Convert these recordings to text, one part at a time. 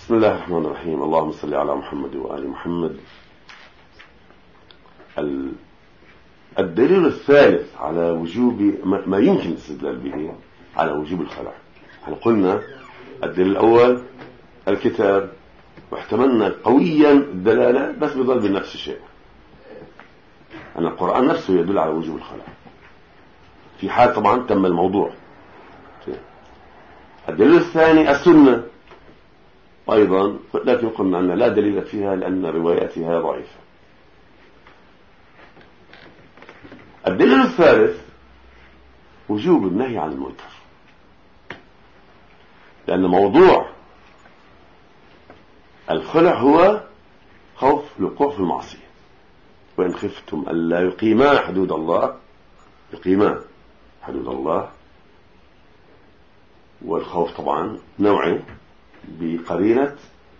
بسم الله الرحمن الرحيم. اللهم صل على محمد وآل محمد. الدليل الثالث على وجوب ما يمكن الاستدلال به على وجوب الخلع. احنا قلنا الدليل الأول الكتاب، واحتملنا قويا الدلالة بس بيضل بنفس الشيء، أن القرآن نفسه يدل على وجوب الخلع في حال طبعا تم الموضوع. الدليل الثاني السنة أيضا، لكن قلنا أن لا دليل فيها لأن رواياتها ضعيفة. الدليل الثالث وجوب النهي عن المنكر، لأن موضوع الخلع هو خوف الوقوع في المعصية. وإن خفتم ألا يقيما حدود الله، والخوف طبعا نوعين بقرينة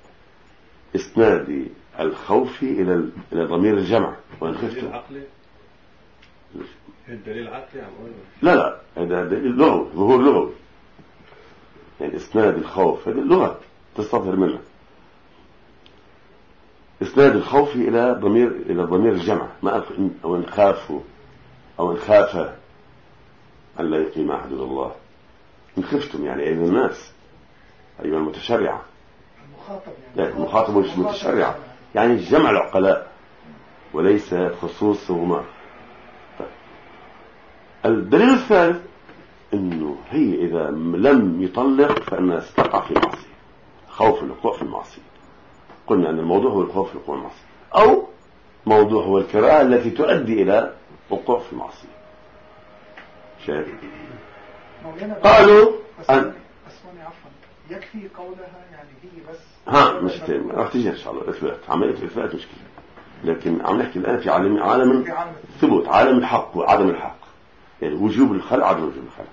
اسناد الخوف إلى ضمير الجمع. وإن خفتم الدليل عقلي لا هذا دليل لغوي، ظهور لغوي، يعني اسناد الخوف هذه اللغة تستظهر منه اسناد الخوف إلى ضمير الجمع، ما أو إن خافوا أو إن خاف أن لا يقيم حدود الله. إن خفتم يعني أيها الناس، أيها المتشرعة، المخاطب مش متشرعة، يعني جمع العقلاء وليس خصوص وما. الدليل الثالث إنه هي إذا لم يطلق فإنها ستقع في المعصية، خوف الوقوع في المعصية. قلنا أن الموضوع هو الخوف الوقوع في المعصية، أو موضوع هو الكراهة التي تؤدي إلى وقوع في المعصية. شايف؟ قالوا يكفي قولها يعني هي بس مش راح تيجي إن شاء الله إثبات، عملية إثبات مشكلة، لكن عم نحكي الآن في عالم ثبوت، عالم الحق وعدم الحق، يعني وجوب الخلع عدم وجوب الخلع.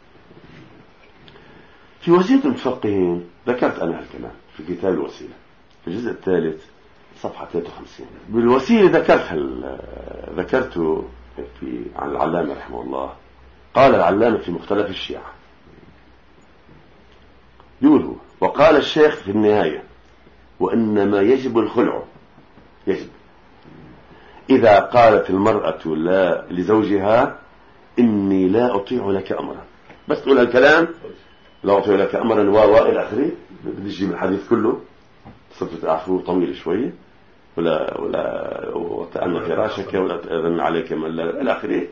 في وسيلة المتفقهين ذكرت أنا هالكلام في كتاب الوسيلة في الجزء الثالث صفحة 53. بالوسيلة ذكرت عن العلامة رحمه الله. قال العلامة في مختلف الشيعة، يقول وقال الشيخ في النهاية: وإنما يجب الخلع، يجب إذا قالت المرأة لا لزوجها إني لا أطيع لك أمرا. بس تقول الكلام لا أطيع لك أمرا إلى آخره، بدي أجيب الحديث كله، صرت أعفو طويل شوية، ولا وتأنى فراشك ولا تأذن عليك من لا إلى آخره.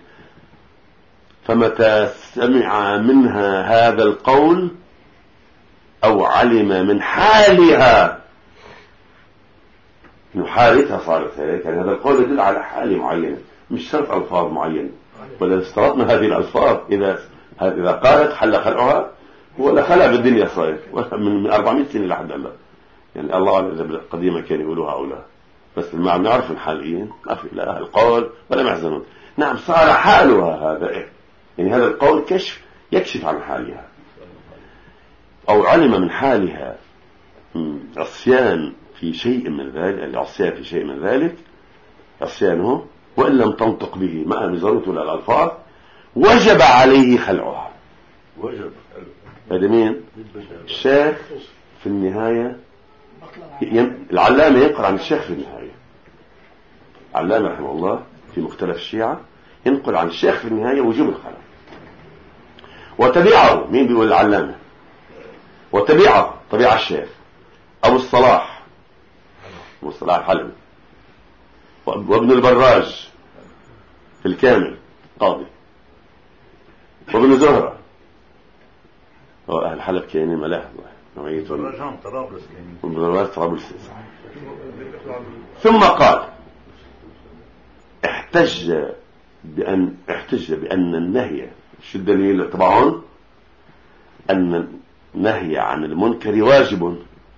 فمتى سمع منها هذا القول أو علم من حالها، إنه حالتها صارت هيك، يعني هذا القول يدل على حال معينة، مش شرط ألفاظ معينة، ولا استرطنا هذه الألفاظ إذا قالت حل خلعها ولا خلع بالدنيا صاير، من 400 سنة لحد الله، يعني الله أعلم إذا قديما كانوا يقولوها أو لا، بس ما عم نعرف الحاليين ما في لا القول ولا محزنون. نعم صار حالها هذا يعني هذا القول يكشف عن حالها، أو علم من حالها عصيان في شيء من ذلك، العصيان في شيء من ذلك عصيانه، وإن لم تنطق به ما بضرورة ولا الألفاظ، وجب عليه خلعها. وجب هذا مين؟ الشيخ في النهاية. العلامة ينقل عن الشيخ في النهاية، علامة رحمه الله في مختلف الشيعة ينقل عن الشيخ في النهاية وجوب الخلع. وتبعه مين بيقول؟ العلامة. وتبعه طبيعة الشيخ أبو الصلاح الحلبي، وابن البراج في الكامل قاضي، وابن زهرة أهل حلب كيني ملاحظ نوعية طرابلس. ثم قال احتج بأن النهي، شو الدليل طبعا؟ أن النهي عن المنكر واجب،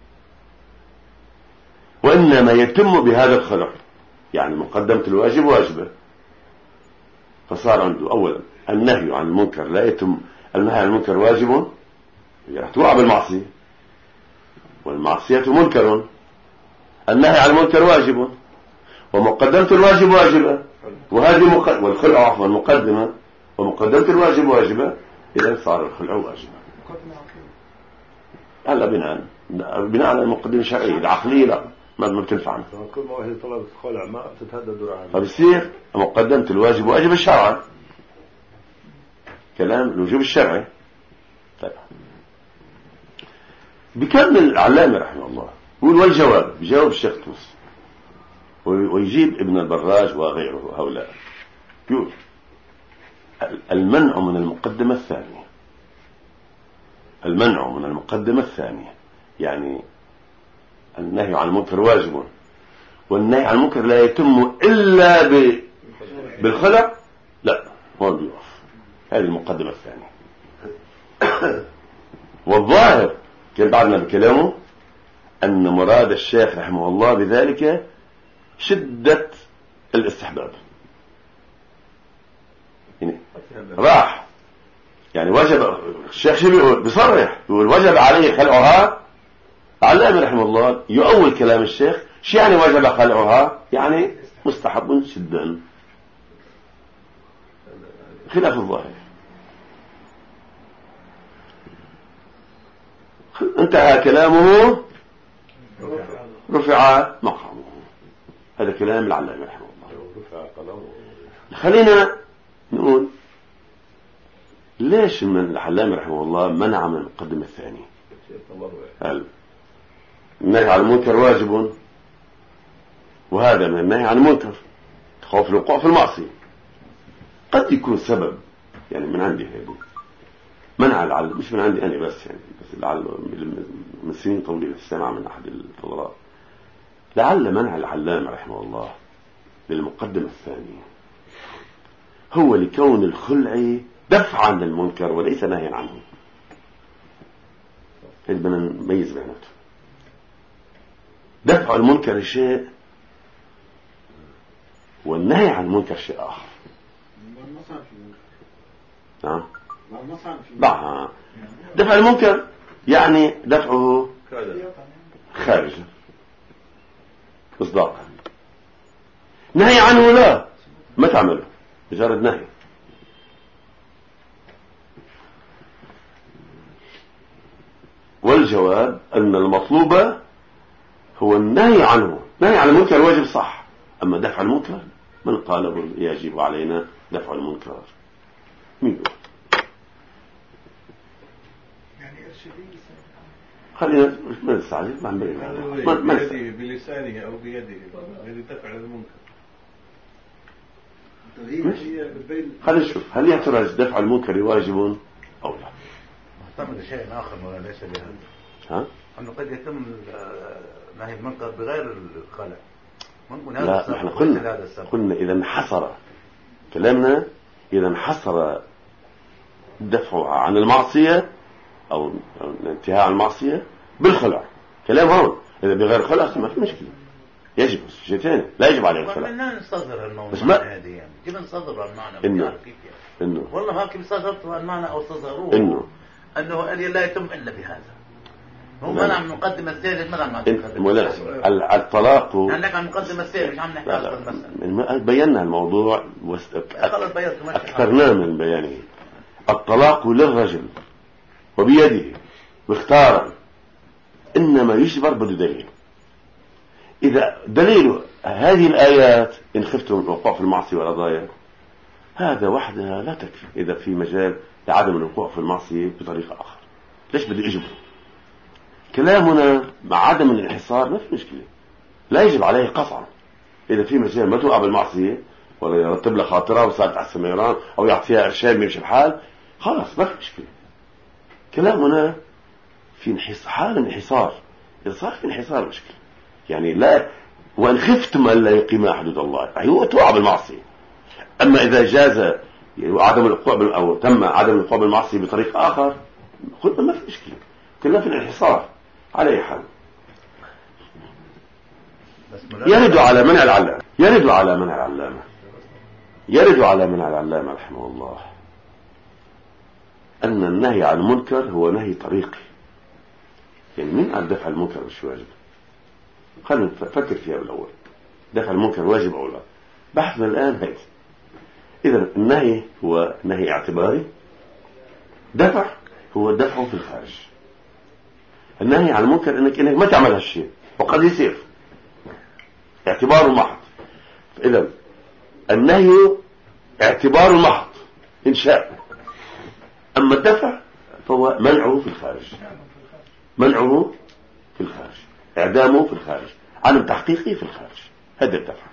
وإنما يتم بهذا الخلع، يعني مقدمة الواجب واجبة. فصار عنده أولا النهي عن المنكر لا يتم، النهي عن المنكر واجب يعني توقع بالمعصية، والمعصية منكر، النهي عن المنكر واجب، ومقدمة الواجب واجبة، وهذه والخلع عفوا مقدمة، ومقدمة الواجب واجبة، إذا صار الخلع واجبا. هلا بناء بناء على المقدمة الشرعية. العقلية لا، ما بتنفعنا. كل ما واحد طلب خلع ما تتهدد عنه، فبصير مقدمة الواجب واجب الشرع، كلام الوجوب الشرعي. طيب بكمل العلامة رحمه الله يقول والجواب، بجاوب الشيخ توس ويجيب ابن البراج وغيره هؤلاء، يقول المنع من المقدمة الثانية، المنع من المقدمة الثانية يعني النهي عن المنكر واجب، والنهي عن المنكر لا يتم إلا بالخلع، لا هو بيقف. هذه المقدمة الثانية. والظاهر كان بعدنا بكلامه أن مراد الشيخ رحمه الله بذلك شدة الاستحباب، يعني راح يعني وجب الشيخ شو بيقول؟ بيصرح بيقول وجب عليه خلعها. علامة رحمه الله يؤول كلام الشيخ، شو يعني وجب خلعها؟ يعني مستحب جدا، خلاف الظاهر. انتهى كلامه، رفع مقامه. هذا كلام العلامة رحمه الله. خلينا نقول ليش من العلامة رحمه الله منع من المقدمة الثانية؟ النهي عن المنكر واجب، وهذا من النهي عن المنكر خوف الوقوع في المعصية. قد يكون سبب يعني من عندي هذه منع العلم، مش من عندي أنا بس، يعني بس العلم من سنين طويلة السمع من أحد الفضلاء. لعل منع العلامة رحمه الله للمقدمة الثانية هو لكون الخلع دفعا للمنكر وليس نهيا عنه. بدنا نميز بيناتهم. دفع المنكر شيء والنهي عن المنكر شيء آخر. نعم. دفع المنكر يعني دفعه خارج مصداقا، نهي عنه لا، ما تعمله، مجرد نهي. والجواب أن المطلوب هو النهي عنه. نهي عن المنكر واجب صح، أما دفع المنكر من قال يجب علينا دفع المنكر؟ مين يقول؟ خلينا ما نستعجل، ما بلسانه أو بيده دفع المنكر. خلينا نشوف هل يعترض دفع المنكر واجب أو لا. محتمل شيء آخر وليس بهذا. ها؟ أنه قد يتم نهي المنكر بغير الخلع. لا نحن قلنا إذا انحصر كلامنا، إذا انحصر الدفع عن المعصية أو الانتهاء عن المعصية بالخلع، كلام هون إذا بغير خلع ما في مشكلة، يجب شيء ثاني لا يجب عليه الخلع. بدنا نستظهر الموضوع هذه، يعني كيف نستظهر المعنى؟ إنه والله هاك استظهرتوا المعنى أو استظهروه أنه لا يتم إلا بهذا. هو منع من مقدمة الثالث، منع من الطلاق عندك عن مقدمة الثالث، مش عم نحكي مثلا. بينا الموضوع أكثرنا من بيانه. الطلاق للرجل وبيده واختارا، إنما يجبر بدليل. إذا دليل هذه الآيات إن خفتم الوقوع في المعصية والرضايا، هذا وحدها لا تكفي إذا في مجال لعدم الوقوع في المعصية بطريقة أخرى. ليش بدي أجبر؟ كلامنا مع عدم الانحصار ما في مشكلة، لا يجب عليه قطعا. إذا في مجال ما توقع بالمعصية ولا يرتب له خاطرها وصارت على السميران أو يعطيها إرشاد يمشي الحال، خلاص ما في مشكلة. كلامنا في حال انحصار، إذا صار في انحصار مشكلة، يعني لا وإن خفتم ألا يقيما حدود الله، هو توقع بالمعصية. أما إذا جاز عدم الوقوع أو تم عدم الوقوع بالمعصية بطريقة آخر، قلنا ما في مشكلة. كلنا في الانحصار على أي حال. يرد على منع العلامة، يرد على منع العلامة رحمه الله أن النهي عن المنكر هو نهي طريقي. يعني من قال دفع المنكر مش واجب؟ خلينا نفكر فيها بالأول. دفع المنكر واجب أو لا؟ بحثنا الآن هيك. إذا النهي هو نهي اعتباري، دفع هو دفعه في الخارج. النهي عن المنكر انك ما تعمل هالشيء، وقد يصير اعتباره محض. إذا النهي اعتبار محض إن شاء، أما الدفع فهو منعه في الخارج، منعه في الخارج، إعدامه في الخارج، عدم تحقيقه في الخارج، هذا الدفع.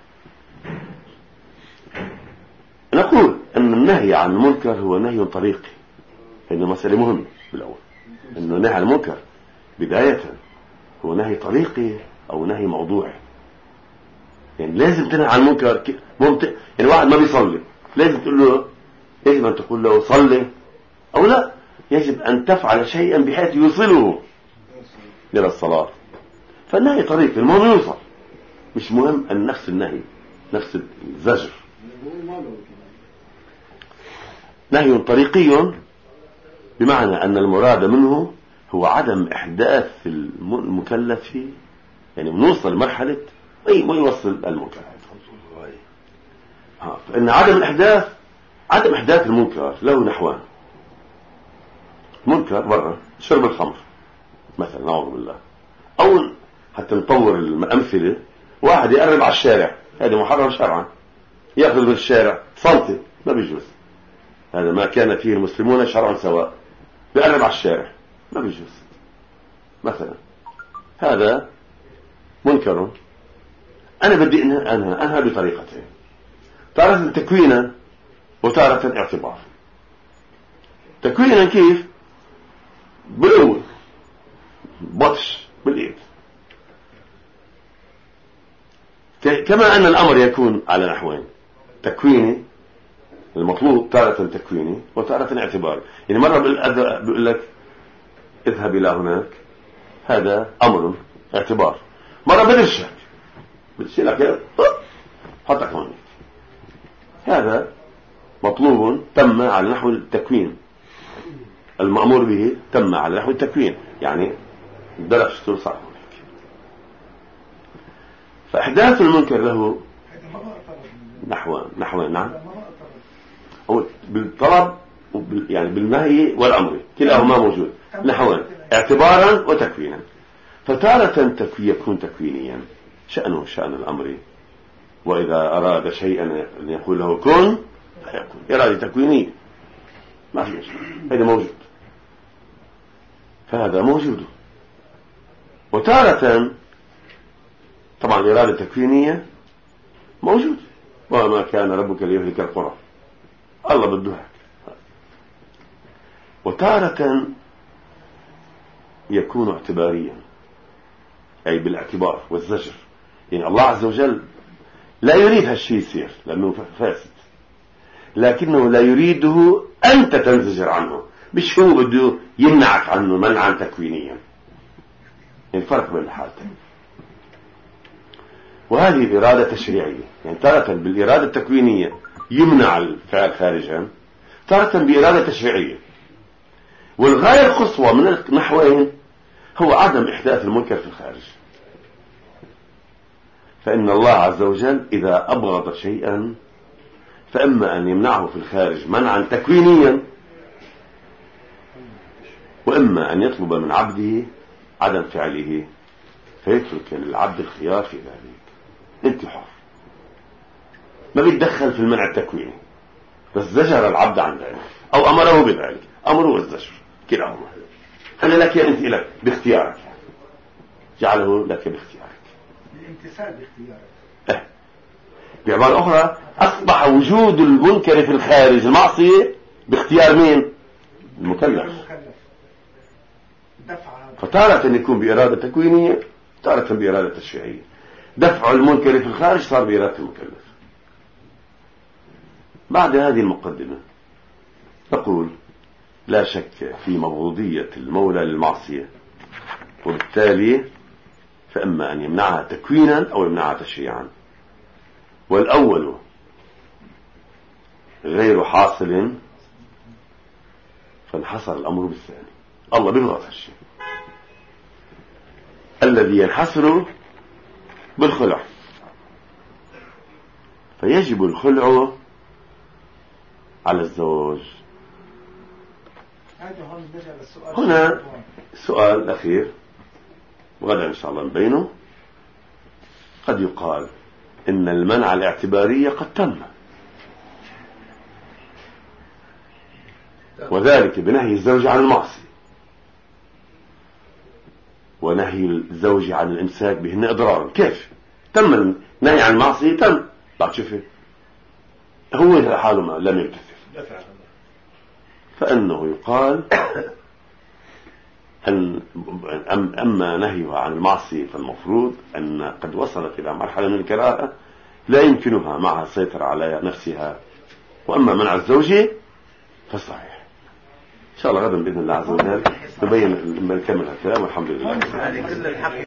نقول أن النهي عن المنكر هو نهي طريقي، إنه مسألة مهمة بالأول، إنه نهي عن المنكر بداية هو نهي طريقي أو نهي موضوعي. يعني لازم تنهي عن المنكر ممتع. يعني واحد ما بيصلي لازم تقول له، يجب أن تقول له صلي أو لا، يجب أن تفعل شيئا بحيث يوصله إلى الصلاة. فالنهي طريقي، المهم يوصل، مش مهم أن نفس النهي نفس الزجر. نهي طريقي بمعنى أن المراد منه هو عدم إحداث المكلف، يعني بنوصل لمرحلة ما يوصل المنكر. فإن عدم إحداث المنكر له نحوان. منكر برا شرب الخمر مثلا، نعوذ بالله، أو حتى نطور الأمثلة، واحد يقرب على الشارع، هذا محرم شرعا، يأخذ بالشارع صلته ما بيجوز، هذا ما كان فيه المسلمون شرعا سواء، بيقرب على الشارع ما بيجوز مثلا، هذا منكر. أنا بدي أنها بطريقتين، تارة تكوينا وتارة اعتبار. تكوينا كيف؟ بالأول بطش بالإيد، كما أن الأمر يكون على نحوين، تكويني المطلوب تارة تكويني وتارة اعتباري. يعني مرة بيقول لك اذهب إلى هناك، هذا أمر اعتبار. مرة بدرشك لك حطك هناك، هذا مطلوب تم على نحو التكوين، المأمور به تم على نحو التكوين، يعني درش توصل هناك. فإحداث المنكر له نحوان نعم، أو بالطلب يعني بالنهي والأمر كلاهما موجود، نحوان اعتبارا وتكوينا. فتارة يكون تكوينيا، شأنه شأن الأمر، وإذا أراد شيئا أن يقول له كن فيكون، إرادة تكوينية ما في شيء، هذا موجود، فهذا موجود. وتارة طبعا إرادة تكوينية موجود، وما كان ربك ليهلك القرى، الله بده هيك. وتارة يكون اعتباريا، أي بالاعتبار والزجر، يعني الله عز وجل لا يريد هالشيء يصير لأنه فاسد، لكنه لا يريده أنت تنزجر عنه، مش هو بده يمنعك عنه منعا تكوينيا. يعني فرق بين الحالتين. وهذه الإرادة تشريعية، يعني تارة بالإرادة التكوينية يمنع الفعل خارجا، تارة بإرادة تشريعية. والغاية القصوى من النحوين هو عدم إحداث المنكر في الخارج. فإن الله عز وجل إذا أبغض شيئا فإما أن يمنعه في الخارج منعا تكوينيا، وإما أن يطلب من عبده عدم فعله، فيترك للعبد الخيار في ذلك. انت حر، ما بيتدخل في المنع التكويني، بس زجر العبد عن ذلك أو أمره بذلك، أمره والزجر كلاهما. أنا لك يا أنت لك باختيارك، جعله لك باختيارك، الامتثال باختيارك. بعبارة أخرى أصبح وجود المنكر في الخارج المعصية باختيار مين؟ المكلف. فتارة يكون بإرادة تكوينية، تارة بإرادة تشريعية. دفع المنكر في الخارج صار بإرادة المكلف. بعد هذه المقدمة نقول لا شك في مبغوضية المولى للمعصية، وبالتالي فإما أن يمنعها تكوينا أو يمنعها تشريعا، والأول غير حاصل فانحصر الأمر بالثاني. الله بيبغض هالشيء الذي ينحصر بالخلع، فيجب الخلع على الزوج. هنا السؤال الأخير وغدا إن شاء الله نبينه. قد يقال إن المنع الاعتباري قد تم، وذلك بنهي الزوج عن المعصية ونهي الزوج عن الإمساك بهن إضرارا. كيف تم النهي عن المعصية؟ تم بعد شوفه هو حاله ما لم يمتثل، فإنه يقال أن أما نهيها عن المعصية فالمفروض أن قد وصلت إلى مرحلة من الكراهة لا يمكنها معها السيطرة على نفسها، وأما منع الزوجة فصحيح. إن شاء الله غدا بإذن الله عز وجل نبين نكمل الكلام والحمد لله.